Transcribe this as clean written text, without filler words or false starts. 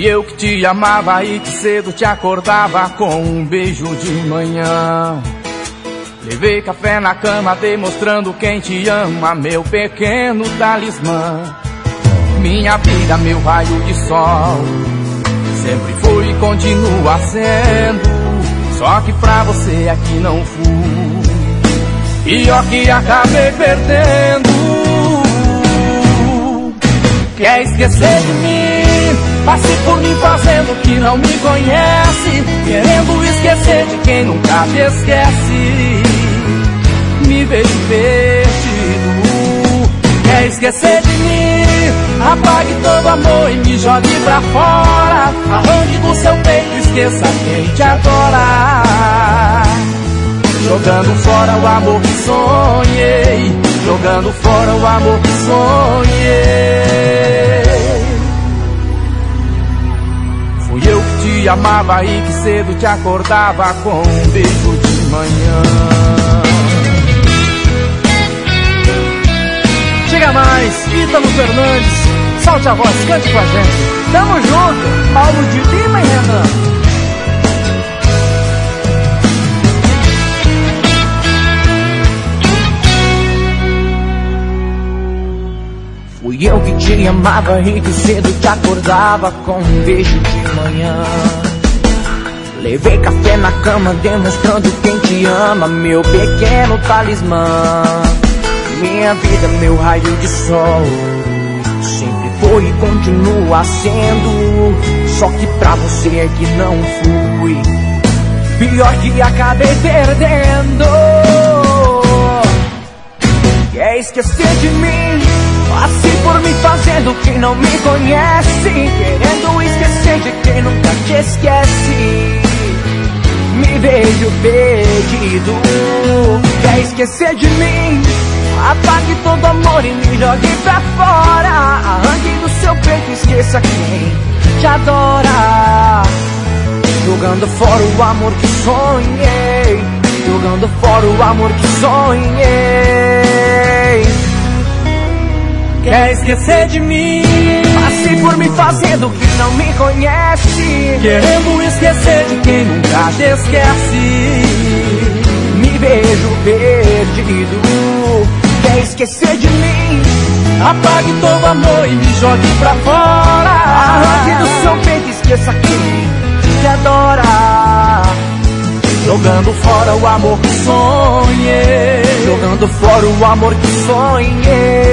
Fui eu que te amava e que cedo te acordava com um beijo de manhã. Levei café na cama demonstrando quem te ama, meu pequeno talismã. Minha vida, meu raio de sol, sempre foi e continua sendo. Só que pra você aqui não fui, pior que acabei perdendo. Quer esquecer de mim? Passe por mim fazendo que não me conhece, querendo esquecer de quem nunca te esquece. Me vejo perdido. Quer esquecer de mim? Apague todo amor e me jogue pra fora. Arranque do seu peito, esqueça quem te adora. Jogando fora o amor que sonhei, jogando fora o amor que sonhei. Fui eu que te amava e que cedo te acordava com um beijo de manhã. Chega mais, Ítalo Fernandes, solte a voz, cante com a gente. Tamo junto, Paulo de Lima e Renan. Fui eu que te amava e que cedo te acordava com um beijo de manhã. Levei café na cama demonstrando quem te ama, meu pequeno talismã. Minha vida, meu raio de sol, sempre foi e continua sendo. Só que pra você é que não fui, pior que acabei perdendo. Quer esquecer de mim? Passe por mim fazendo que não me conhece, querendo esquecer de quem nunca te esquece. Me vejo perdido. Quer esquecer de mim? Apague todo amor e me jogue pra fora. Arranque do seu peito, esqueça quem te adora. Jogando fora o amor que sonhei, jogando fora o amor que sonhei. Quer esquecer de mim? Passe por mim fazendo que não me conhece, querendo esquecer de quem nunca te esquece. Me vejo perdido. Quer esquecer de mim? Apague todo amor e me jogue pra fora. Arranque do seu peito, esqueça quem te adora. Jogando fora o amor que sonhei, jogando fora o amor que sonhei.